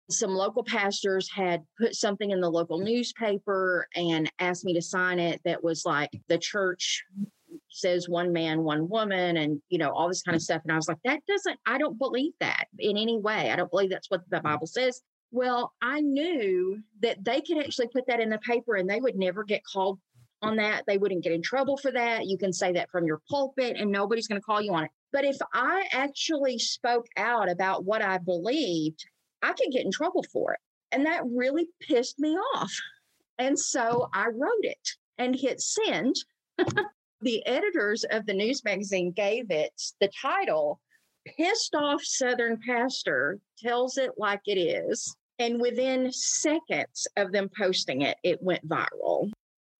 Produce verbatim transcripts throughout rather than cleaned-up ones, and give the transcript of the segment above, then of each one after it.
Some local pastors had put something in the local newspaper and asked me to sign it that was like, the church says one man, one woman, and, you know, all this kind of stuff. And I was like, that doesn't, I don't believe that in any way. I don't believe that's what the Bible says. Well, I knew that they could actually put that in the paper and they would never get called on that. They wouldn't get in trouble for that. You can say that from your pulpit and nobody's going to call you on it. But if I actually spoke out about what I believed, I could get in trouble for it. And that really pissed me off. And so I wrote it and hit send. The editors of the news magazine gave it the title, Pissed Off Southern Pastor Tells It Like It Is. And within seconds of them posting it, it went viral.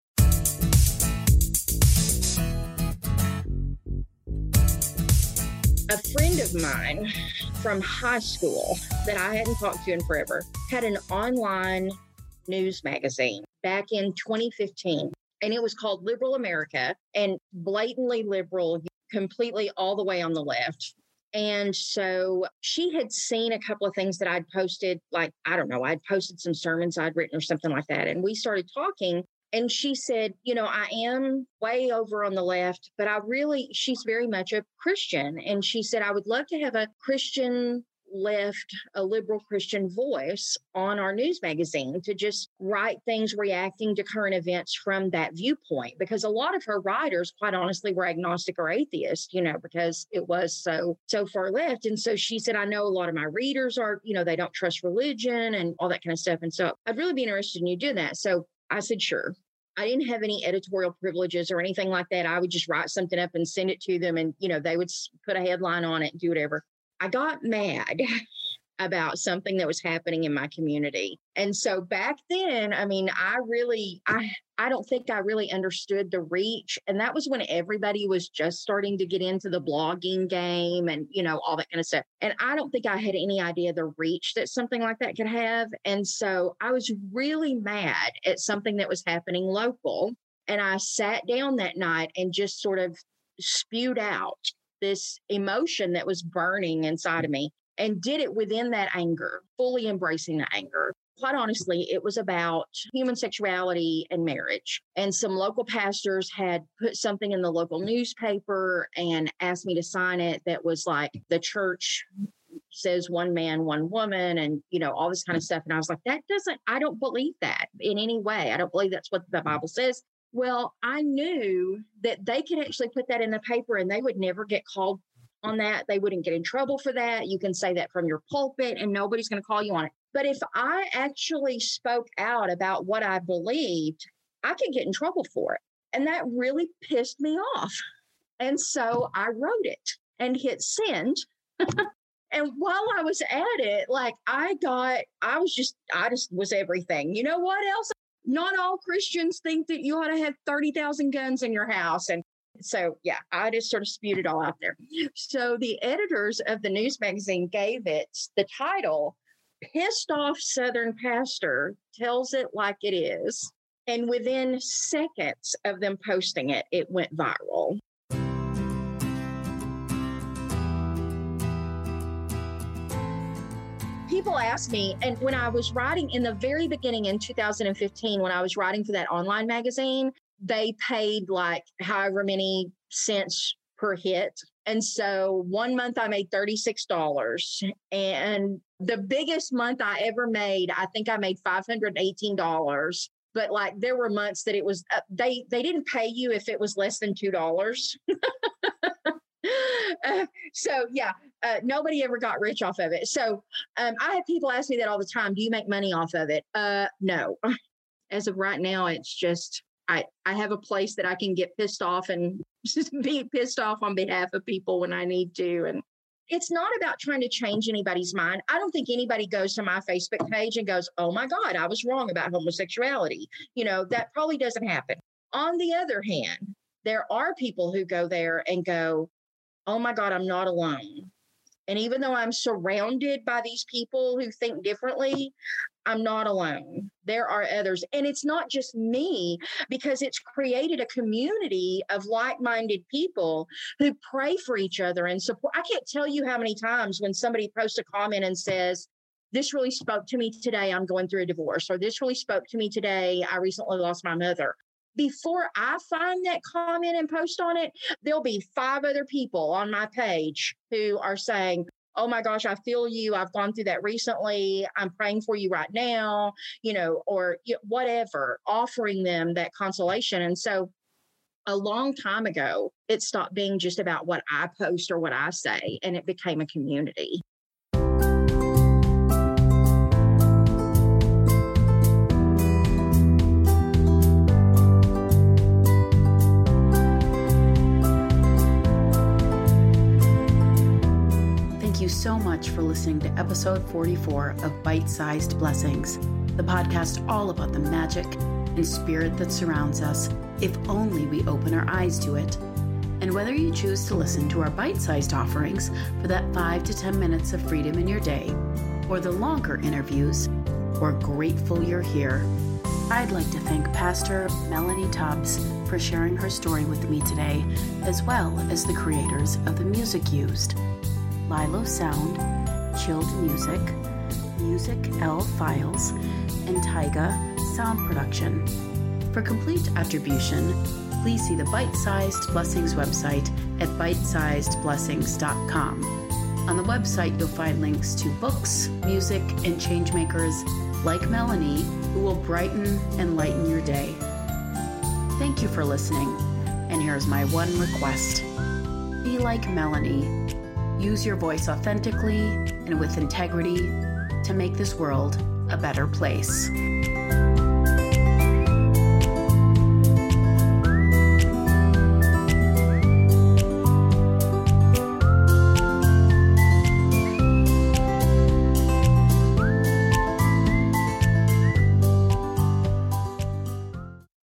A friend of mine from high school that I hadn't talked to in forever had an online news magazine back in twenty fifteen, and it was called Liberal America, and blatantly liberal, completely all the way on the left. And so she had seen a couple of things that I'd posted, like, I don't know, I'd posted some sermons I'd written or something like that. And we started talking. And she said, you know, I am way over on the left, but I really, she's very much a Christian. And she said, I would love to have a Christian left, a liberal Christian voice on our news magazine to just write things reacting to current events from that viewpoint. Because a lot of her writers, quite honestly, were agnostic or atheist, you know, because it was so, so far left. And so she said, I know a lot of my readers are, you know, they don't trust religion and all that kind of stuff. And so I'd really be interested in you doing that. So I said, sure. I didn't have any editorial privileges or anything like that. I would just write something up and send it to them. And, you know, they would put a headline on it and do whatever. I got mad about something that was happening in my community. And so back then, I mean, I really, I, I don't think I really understood the reach. And that was when everybody was just starting to get into the blogging game and, you know, all that kind of stuff. And I don't think I had any idea the reach that something like that could have. And so I was really mad at something that was happening local. And I sat down that night and just sort of spewed out this emotion that was burning inside of me, and did it within that anger, fully embracing the anger. Quite honestly, it was about human sexuality and marriage. And some local pastors had put something in the local newspaper and asked me to sign it that was like, the church says one man, one woman, and, you know, all this kind of stuff. And I was like, that doesn't, I don't believe that in any way. I don't believe that's what the Bible says. Well, I knew that they could actually put that in the paper and they would never get called on that. They wouldn't get in trouble for that. You can say that from your pulpit and nobody's going to call you on it. But if I actually spoke out about what I believed, I could get in trouble for it. And that really pissed me off. And so I wrote it and hit send. And while I was at it, like I got, I was just, I just was everything. You know what else? Not all Christians think that you ought to have thirty thousand guns in your house. And so, yeah, I just sort of spewed it all out there. So the editors of the news magazine gave it the title, Pissed Off Southern Pastor Tells It Like It Is. And within seconds of them posting it, it went viral. People ask me, and when I was writing in the very beginning in two thousand fifteen, when I was writing for that online magazine, they paid like however many cents per hit. And so one month I made thirty-six dollars. And the biggest month I ever made, I think I made five hundred eighteen dollars. But like there were months that it was, uh, they, they didn't pay you if it was less than two dollars. Uh, so yeah, uh, nobody ever got rich off of it. So um, I have people ask me that all the time. Do you make money off of it? Uh, no. As of right now, it's just, I, I have a place that I can get pissed off and be pissed off on behalf of people when I need to. And it's not about trying to change anybody's mind. I don't think anybody goes to my Facebook page and goes, oh my God, I was wrong about homosexuality. You know, that probably doesn't happen. On the other hand, there are people who go there and go, oh my God, I'm not alone. And even though I'm surrounded by these people who think differently, I'm not alone. There are others. And it's not just me, because it's created a community of like-minded people who pray for each other and support. I can't tell you how many times when somebody posts a comment and says, this really spoke to me today. I'm going through a divorce, or this really spoke to me today. I recently lost my mother. Before I find that comment and post on it, there'll be five other people on my page who are saying, oh my gosh, I feel you. I've gone through that recently. I'm praying for you right now, you know, or whatever, offering them that consolation. And so a long time ago, it stopped being just about what I post or what I say, and it became a community. Thank you so much for listening to episode forty-four of Bite-Sized Blessings, the podcast all about the magic and spirit that surrounds us, if only we open our eyes to it. And whether you choose to listen to our bite-sized offerings for that five to ten minutes of freedom in your day, or the longer interviews, we're grateful you're here. I'd like to thank Pastor Melanie Tubbs for sharing her story with me today, as well as the creators of the music used. Lilo Sound, Chilled Music, Music L Files, and Tyga Sound Production. For complete attribution, please see the Bite-Sized Blessings website at bite sized blessings dot com. On the website, you'll find links to books, music, and changemakers like Melanie, who will brighten and lighten your day. Thank you for listening, and here's my one request. Be like Melanie. Use your voice authentically and with integrity to make this world a better place.